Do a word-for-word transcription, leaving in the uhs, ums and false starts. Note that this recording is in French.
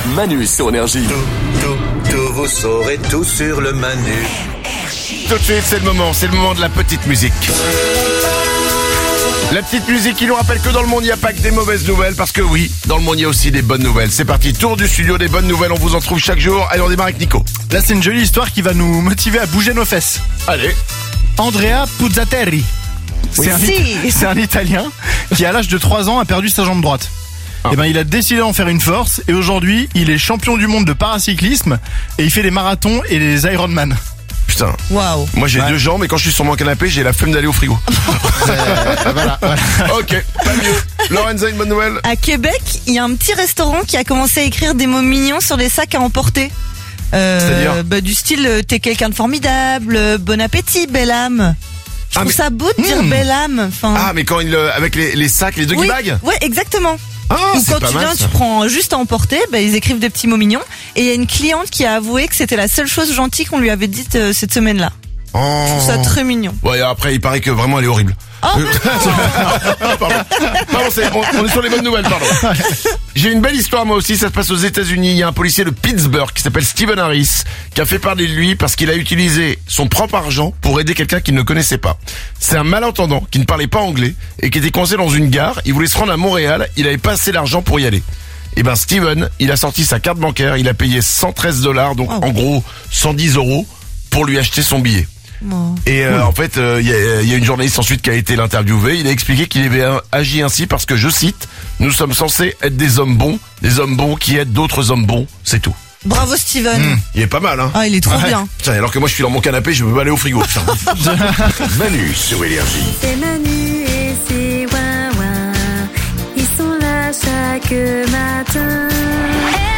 Manu sur Énergie. Tout, tout, tout, vous saurez tout sur le Manu. Tout de suite, c'est le moment, c'est le moment de la petite musique. La petite musique qui nous rappelle que dans le monde, il n'y a pas que des mauvaises nouvelles, parce que oui, dans le monde, il y a aussi des bonnes nouvelles. C'est parti, tour du studio des bonnes nouvelles, on vous en trouve chaque jour. Allez, on démarre avec Nico. Là, c'est une jolie histoire qui va nous motiver à bouger nos fesses. Allez. Andrea Puzzateri. C'est un, Si. c'est un Italien qui, à l'âge de trois ans, a perdu sa jambe droite. Ah. Et ben, il a décidé d'en faire une force, et aujourd'hui, il est champion du monde de paracyclisme, et il fait les marathons et les Ironman. Putain. Waouh. Moi, j'ai Ouais. deux jambes, et quand je suis sur mon canapé, j'ai la flemme d'aller au frigo. Euh, voilà, voilà. Ok, pas mieux. Lorenza, une bonne nouvelle? À Québec, il y a un petit restaurant qui a commencé à écrire des mots mignons sur les sacs à emporter. Euh, C'est-à-dire bah, du style euh, t'es quelqu'un de formidable, euh, bon appétit, belle âme. Je Ah, trouve mais- ça beau de dire Mmh. belle âme. Enfin, Ah, mais quand il, euh, avec les, les sacs, les doggy oui, bags? ouais, exactement. Ah, Ou c'est quand pas tu mal, viens, ça. tu prends juste à emporter, bah, ils écrivent des petits mots mignons. Et il y a une cliente qui a avoué que c'était la seule chose gentille qu'on lui avait dite euh, cette semaine-là. Oh. Je trouve ça très mignon. Ouais, après, il paraît que vraiment, elle est horrible. Oh, Euh, pardon, pardon c'est- on, on est sur les bonnes nouvelles, pardon. J'ai une belle histoire, moi aussi, ça se passe aux États-Unis. Il y a un policier de Pittsburgh qui s'appelle Steven Harris, qui a fait parler de lui parce qu'il a utilisé son propre argent pour aider quelqu'un qu'il ne connaissait pas. C'est un malentendant qui ne parlait pas anglais et qui était coincé dans une gare. Il voulait se rendre à Montréal, il avait pas assez d'argent pour y aller. Et ben Steven, il a sorti sa carte bancaire, il a payé cent treize dollars, donc Oh. en gros cent dix euros, pour lui acheter son billet. bon. Et euh, en fait, il euh, y, a, y a une journaliste ensuite qui a été l'interviewer. Il a expliqué qu'il avait euh, agi ainsi parce que, je cite, « Nous sommes censés être des hommes bons, des hommes bons qui aident d'autres hommes bons, c'est tout. Bravo Steven. » Il est pas mal, hein. Ah, il est trop Ouais. bien. Putain, alors que moi je suis dans mon canapé, je peux pas aller au frigo. Putain. Manu sur Énergie. C'est Manu et c'est Wawa. Ils sont là chaque matin.